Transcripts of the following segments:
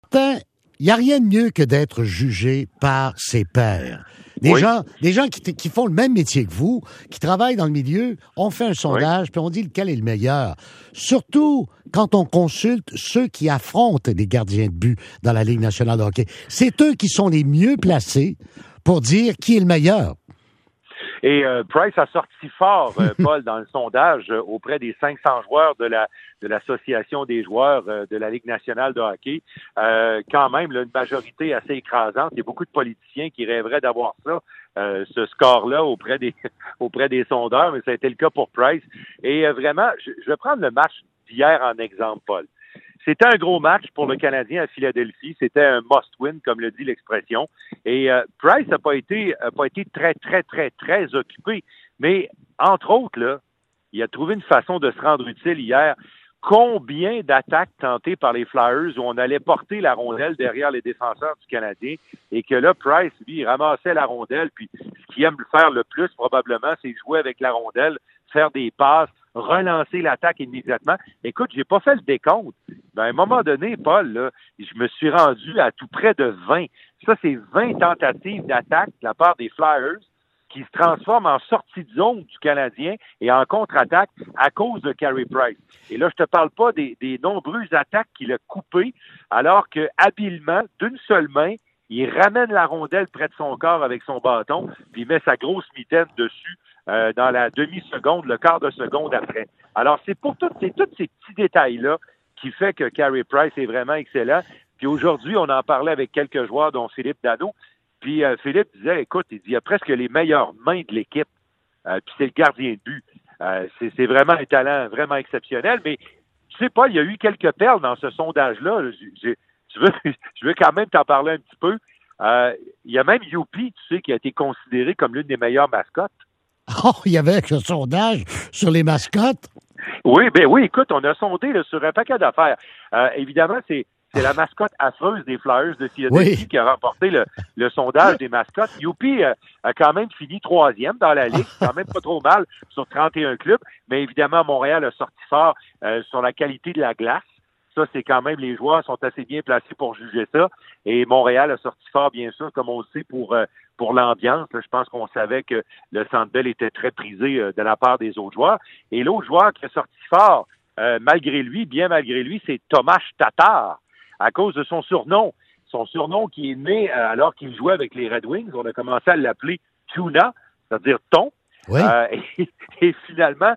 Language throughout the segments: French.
Il n'y a rien de mieux que d'être jugé par ses pairs. Des gens qui font le même métier que vous, qui travaillent dans le milieu, on fait un sondage, puis on dit lequel est le meilleur. Surtout quand on consulte ceux qui affrontent les gardiens de but dans la Ligue nationale de hockey. C'est eux qui sont les mieux placés pour dire qui est le meilleur. Et Price a sorti fort, Paul, dans le sondage auprès des 500 joueurs de l'Association des joueurs de la Ligue nationale de hockey. Quand même, là, une majorité assez écrasante. Il y a beaucoup de politiciens qui rêveraient d'avoir ça, ce score-là auprès des sondeurs, mais ça a été le cas pour Price. Et vraiment, je vais prendre le match d'hier en exemple, Paul. C'était un gros match pour le Canadien à Philadelphie. C'était un must-win, comme le dit l'expression. Et Price n'a pas été très, très, très, très occupé. Mais, entre autres, là, il a trouvé une façon de se rendre utile hier. Combien d'attaques tentées par les Flyers où on allait porter la rondelle derrière les défenseurs du Canadien et que là, Price, lui, il ramassait la rondelle. Puis, ce qu'il aime faire le plus, probablement, c'est jouer avec la rondelle, faire des passes, relancer l'attaque immédiatement. Écoute, j'ai pas fait le décompte. Ben, à un moment donné, Paul, là, je me suis rendu à tout près de 20. Ça, c'est 20 tentatives d'attaque de la part des Flyers qui se transforment en sortie de zone du Canadien et en contre-attaque à cause de Carey Price. Et là, je te parle pas des nombreuses attaques qu'il a coupées, alors que habilement, d'une seule main, il ramène la rondelle près de son corps avec son bâton, puis il met sa grosse mitaine dessus dans la demi-seconde, le quart de seconde après. Alors, c'est tous ces petits détails-là qui fait que Carey Price est vraiment excellent. Puis aujourd'hui, on en parlait avec quelques joueurs, dont Philippe Danault. Puis Philippe disait, écoute, il y a presque les meilleures mains de l'équipe. Puis c'est le gardien de but. C'est vraiment un talent vraiment exceptionnel. Mais tu sais pas, il y a eu quelques perles dans ce sondage-là. Je veux quand même t'en parler un petit peu. Il y a même Youpi, tu sais, qui a été considéré comme l'une des meilleures mascottes. Oh, il y avait un sondage sur les mascottes? Oui, écoute, on a sondé là, sur un paquet d'affaires. Évidemment, c'est la mascotte affreuse des Flyers de Philadelphie qui a remporté le sondage des mascottes. Youpi a quand même fini 3e dans la Ligue, quand même pas trop mal sur 31 clubs, mais évidemment, Montréal a sorti fort sur la qualité de la glace. Ça, c'est quand même, les joueurs sont assez bien placés pour juger ça. Et Montréal a sorti fort, bien sûr, comme on le sait, pour l'ambiance. Là, je pense qu'on savait que le Centre Bell était très prisé de la part des autres joueurs. Et l'autre joueur qui a sorti fort, malgré lui, c'est Tomas Tatar, à cause de son surnom. Son surnom qui est né alors qu'il jouait avec les Red Wings. On a commencé à l'appeler Tuna, c'est-à-dire thon. Oui. Et finalement,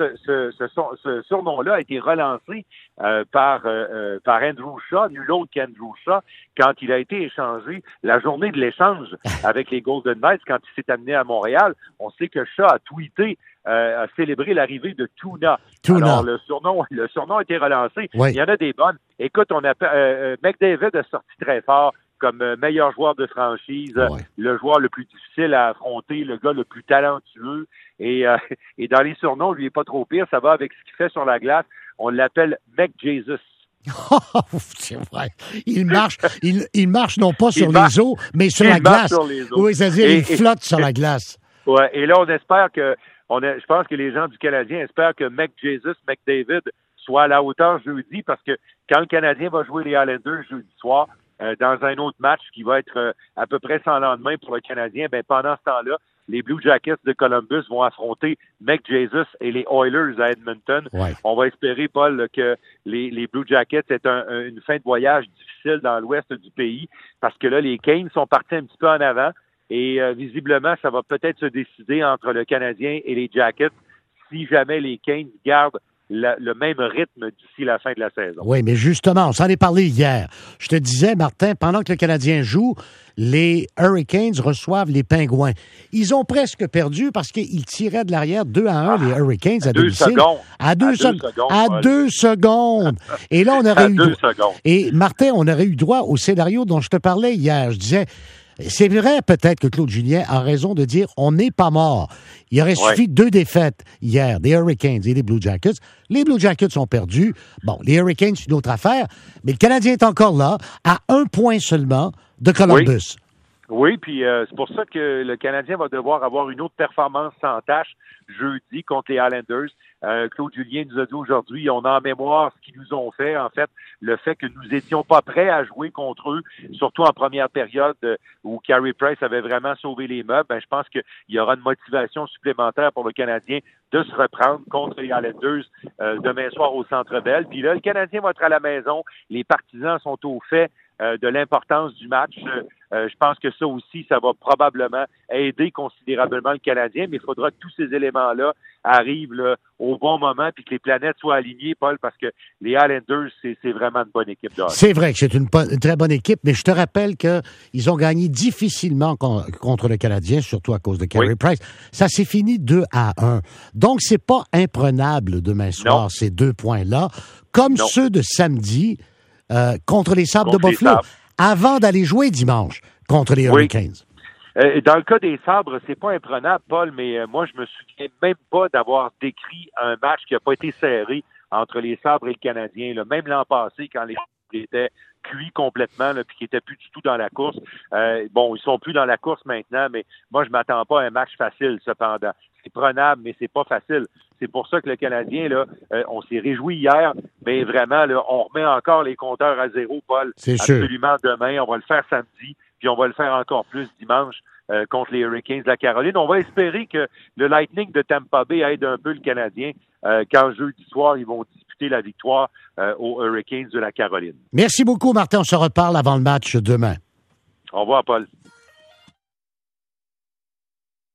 ce surnom-là a été relancé par Andrew Shaw, nul autre qu'Andrew Shaw, quand il a été échangé la journée de l'échange avec les Golden Knights, quand il s'est amené à Montréal. On sait que Shaw a tweeté, a célébré l'arrivée de Tuna. Alors, le surnom a été relancé. Oui. Il y en a des bonnes. Écoute, McDavid a sorti très fort comme meilleur joueur de franchise, le joueur le plus difficile à affronter, le gars le plus talentueux. Et dans les surnoms, lui, il est pas trop pire. Ça va avec ce qu'il fait sur la glace. On l'appelle McJesus. C'est vrai. Il marche non pas sur les eaux, mais sur la glace. Sur les eaux. Oui, c'est-à-dire il flotte sur la glace. Ouais. Et là, on espère je pense que les gens du Canadien espèrent que McDavid soit à la hauteur jeudi, parce que quand le Canadien va jouer les Islanders jeudi soir, dans un autre match qui va être à peu près sans lendemain pour le Canadien, pendant ce temps-là, les Blue Jackets de Columbus vont affronter McJesus et les Oilers à Edmonton. Ouais. On va espérer, Paul, que les Blue Jackets aient une fin de voyage difficile dans l'ouest du pays, parce que là, les Canes sont partis un petit peu en avant et visiblement, ça va peut-être se décider entre le Canadien et les Jackets si jamais les Canes gardent le même rythme d'ici la fin de la saison. Oui, mais justement, on s'en est parlé hier. Je te disais, Martin, pendant que le Canadien joue, les Hurricanes reçoivent les Pingouins. Ils ont presque perdu parce qu'ils tiraient de l'arrière 2-1, les Hurricanes, à domicile. À 2 secondes. Et là, on aurait eu... 2 secondes. Et Martin, on aurait eu droit au scénario dont je te parlais hier. Je disais... C'est vrai, peut-être que Claude Julien a raison de dire on n'est pas mort. Il aurait suffi de 2 défaites hier, des Hurricanes et des Blue Jackets. Les Blue Jackets ont perdu. Bon, les Hurricanes, c'est une autre affaire. Mais le Canadien est encore là, à 1 point seulement de Columbus. Oui, puis c'est pour ça que le Canadien va devoir avoir une autre performance sans tâche jeudi contre les Islanders. Claude Julien nous a dit aujourd'hui, on a en mémoire ce qu'ils nous ont fait, en fait, le fait que nous étions pas prêts à jouer contre eux, surtout en première période où Carey Price avait vraiment sauvé les meubles. Ben, je pense qu'il y aura une motivation supplémentaire pour le Canadien de se reprendre contre les Islanders demain soir au Centre Bell. Puis là, le Canadien va être à la maison. Les partisans sont au fait de l'importance du match. Je pense que ça aussi, ça va probablement aider considérablement le Canadien, mais il faudra que tous ces éléments-là arrivent là, au bon moment puis que les planètes soient alignées, Paul, parce que les Highlanders, c'est vraiment une bonne équipe de hockey. C'est vrai que c'est une très bonne équipe, mais je te rappelle qu'ils ont gagné difficilement contre le Canadien, surtout à cause de Carey Price. Ça s'est fini 2-1. Donc, c'est pas imprenable demain soir, ces 2 points-là, comme ceux de samedi contre les Sabres de Buffalo, avant d'aller jouer dimanche contre les Hurricanes. Dans le cas des Sabres, c'est pas imprenable, Paul, mais moi, je me souviens même pas d'avoir décrit un match qui a pas été serré entre les Sabres et le Canadien. Là. Même l'an passé, quand les Sabres étaient cuits complètement, là, puis qui étaient plus du tout dans la course. Ils sont plus dans la course maintenant, mais moi, je m'attends pas à un match facile, cependant. C'est prenable, mais c'est pas facile. C'est pour ça que le Canadien, là, on s'est réjoui hier, mais vraiment, là, on remet encore les compteurs à zéro, Paul. C'est absolument sûr. Demain, on va le faire samedi, puis on va le faire encore plus dimanche contre les Hurricanes de la Caroline. On va espérer que le Lightning de Tampa Bay aide un peu le Canadien quand jeudi soir, ils vont disputer la victoire aux Hurricanes de la Caroline. Merci beaucoup, Martin. On se reparle avant le match demain. Au revoir, Paul.